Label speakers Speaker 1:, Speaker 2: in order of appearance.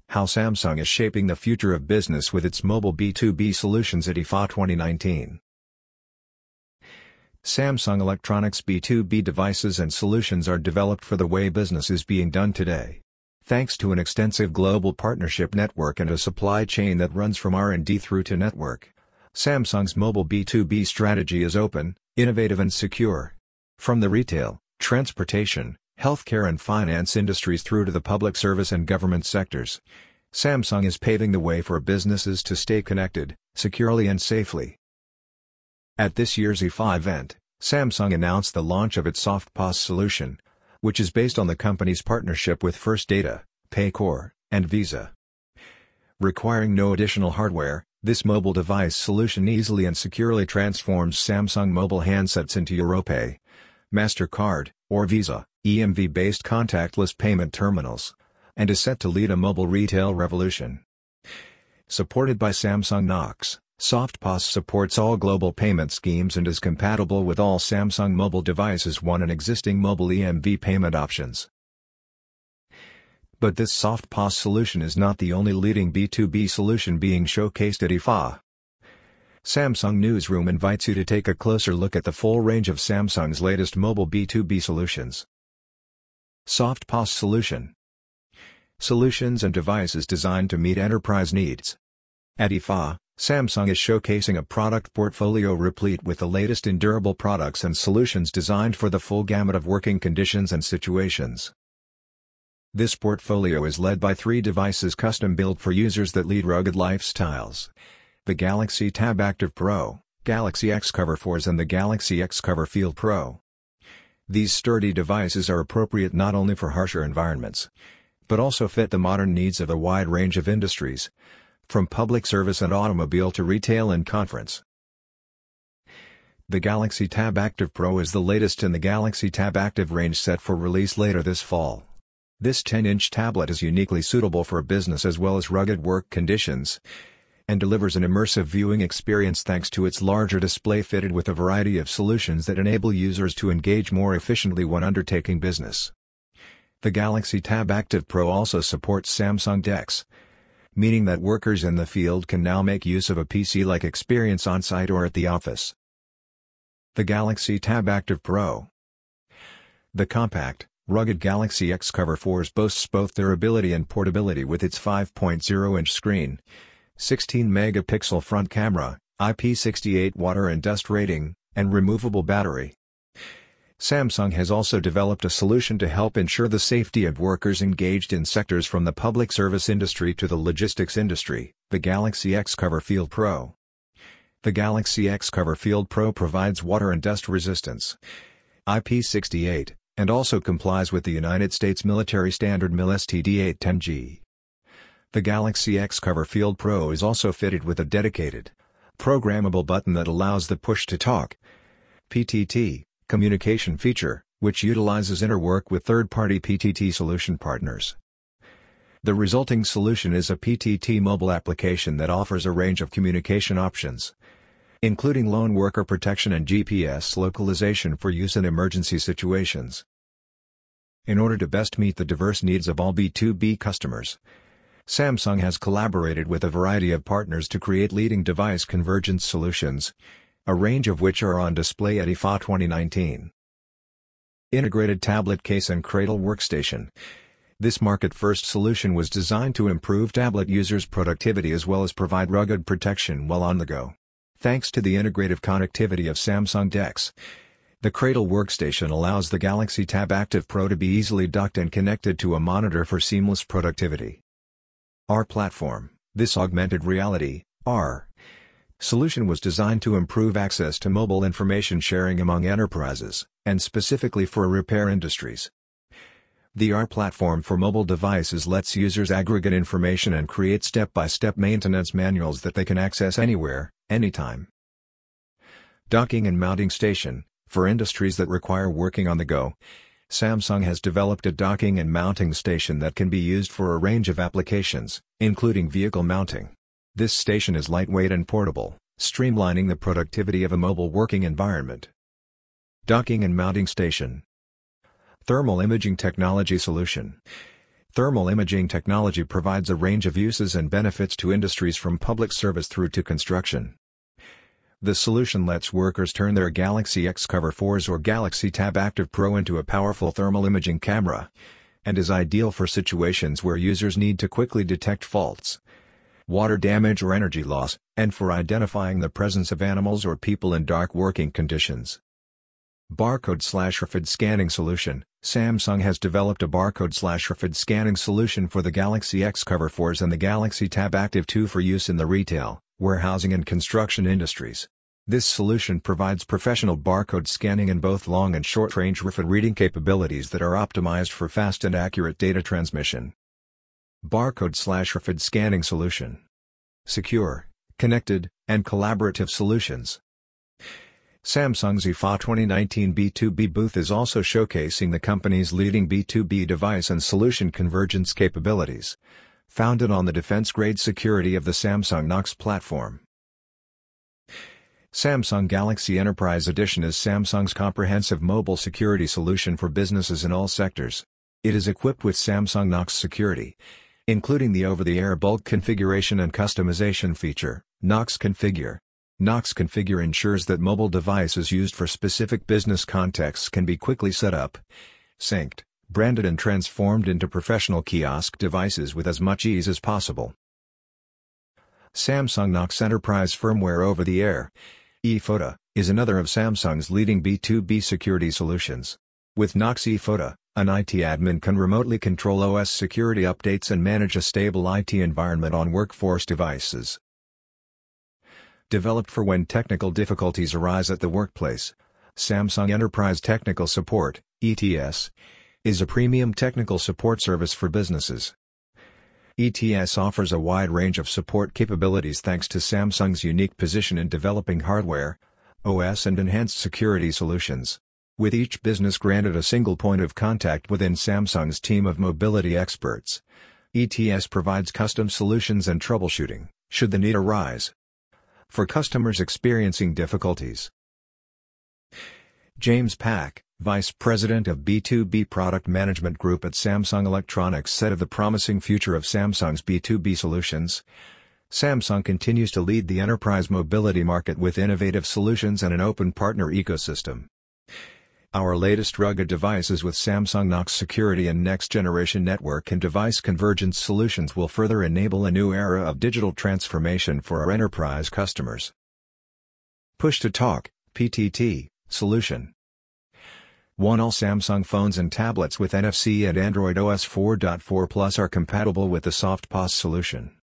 Speaker 1: How Samsung is shaping the future of business with its mobile B2B solutions at IFA 2019. Samsung Electronics B2B devices and solutions are developed for the way business is being done today. Thanks to an extensive global partnership network and a supply chain that runs from R&D through to network, Samsung's mobile B2B strategy is open, innovative and secure. From the retail, transportation, healthcare and finance industries through to the public service and government sectors, Samsung is paving the way for businesses to stay connected, securely and safely. At this year's IFA event, Samsung announced the launch of its SoftPOS solution, which is based on the company's partnership with First Data, Paycor, and Visa. Requiring no additional hardware, this mobile device solution easily and securely transforms Samsung mobile handsets into Europay, MasterCard, or Visa, EMV-based contactless payment terminals, and is set to lead a mobile retail revolution. Supported by Samsung Knox, SoftPOS supports all global payment schemes and is compatible with all Samsung mobile devices and existing mobile EMV payment options. But this SoftPOS solution is not the only leading B2B solution being showcased at IFA. Samsung Newsroom invites you to take a closer look at the full range of Samsung's latest mobile B2B solutions. SoftPOS Solution. Solutions and devices designed to meet enterprise needs. At IFA, Samsung is showcasing a product portfolio replete with the latest in durable products and solutions designed for the full gamut of working conditions and situations. This portfolio is led by 3 devices custom-built for users that lead rugged lifestyles: the Galaxy Tab Active Pro, Galaxy X Cover 4s and the Galaxy X Cover Field Pro. These sturdy devices are appropriate not only for harsher environments, but also fit the modern needs of a wide range of industries, from public service and automobile to retail and conference. The Galaxy Tab Active Pro is the latest in the Galaxy Tab Active range set for release later this fall. This 10-inch tablet is uniquely suitable for business as well as rugged work conditions, and delivers an immersive viewing experience thanks to its larger display fitted with a variety of solutions that enable users to engage more efficiently when undertaking business. The Galaxy Tab Active Pro also supports Samsung DeX, meaning that workers in the field can now make use of a PC-like experience on-site or at the office. The Galaxy Tab Active Pro. The compact, rugged Galaxy X Cover 4s boasts both durability and portability with its 5.0-inch screen, 16-megapixel front camera, IP68 water and dust rating, and removable battery. Samsung has also developed a solution to help ensure the safety of workers engaged in sectors from the public service industry to the logistics industry, the Galaxy X Cover Field Pro. The Galaxy X Cover Field Pro provides water and dust resistance, IP68, and also complies with the United States military standard MIL STD 810G. The Galaxy X Cover Field Pro is also fitted with a dedicated, programmable button that allows the push-to-talk (PTT) communication feature, which utilizes interwork with third-party PTT solution partners. The resulting solution is a PTT mobile application that offers a range of communication options, including lone worker protection and GPS localization for use in emergency situations. In order to best meet the diverse needs of all B2B customers, Samsung has collaborated with a variety of partners to create leading device convergence solutions, a range of which are on display at IFA 2019. Integrated Tablet Case and Cradle Workstation. This market-first solution was designed to improve tablet users' productivity as well as provide rugged protection while on the go. Thanks to the integrative connectivity of Samsung DeX, the Cradle Workstation allows the Galaxy Tab Active Pro to be easily docked and connected to a monitor for seamless productivity. R Platform. This augmented reality, AR, solution was designed to improve access to mobile information sharing among enterprises, and specifically for repair industries. The R platform for mobile devices lets users aggregate information and create step-by-step maintenance manuals that they can access anywhere, anytime. Docking and Mounting Station. For industries that require working on the go, Samsung has developed a docking and mounting station that can be used for a range of applications, including vehicle mounting. This station is lightweight and portable, streamlining the productivity of a mobile working environment. Docking and Mounting Station. Thermal Imaging Technology Solution. Thermal imaging technology provides a range of uses and benefits to industries from public service through to construction. The solution lets workers turn their Galaxy X Cover 4s or Galaxy Tab Active Pro into a powerful thermal imaging camera, and is ideal for situations where users need to quickly detect faults, water damage or energy loss, and for identifying the presence of animals or people in dark working conditions. Barcode/RFID scanning solution. Samsung has developed a barcode/RFID scanning solution for the Galaxy X Cover 4s and the Galaxy Tab Active 2 for use in the retail, warehousing and construction industries. This solution provides professional barcode scanning and both long and short-range RFID reading capabilities that are optimized for fast and accurate data transmission. Barcode/RFID scanning solution. Secure, connected, and collaborative solutions. Samsung's IFA 2019 B2B booth is also showcasing the company's leading B2B device and solution convergence capabilities, founded on the defense-grade security of the Samsung Knox platform. Samsung Galaxy Enterprise Edition is Samsung's comprehensive mobile security solution for businesses in all sectors. It is equipped with Samsung Knox Security, including the over-the-air bulk configuration and customization feature, Knox Configure. Knox Configure ensures that mobile devices used for specific business contexts can be quickly set up, synced, branded and transformed into professional kiosk devices with as much ease as possible. Samsung Knox Enterprise Firmware Over-the-Air ePhoto is another of Samsung's leading B2B security solutions. With Knox ePhoto, an IT admin can remotely control OS security updates and manage a stable IT environment on workforce devices. Developed for when technical difficulties arise at the workplace, Samsung Enterprise Technical Support (ETS) is a premium technical support service for businesses. ETS offers a wide range of support capabilities thanks to Samsung's unique position in developing hardware, OS and enhanced security solutions. With each business granted a single point of contact within Samsung's team of mobility experts, ETS provides custom solutions and troubleshooting, should the need arise, for customers experiencing difficulties. James Pack, Vice President of B2B Product Management Group at Samsung Electronics, said of the promising future of Samsung's B2B solutions, Samsung continues to lead the enterprise mobility market with innovative solutions and an open partner ecosystem. Our latest rugged devices with Samsung Knox Security and next-generation network and device convergence solutions will further enable a new era of digital transformation for our enterprise customers. Push-to-Talk (PTT) solution. All Samsung phones and tablets with NFC and Android OS 4.4 Plus are compatible with the SoftPOS solution.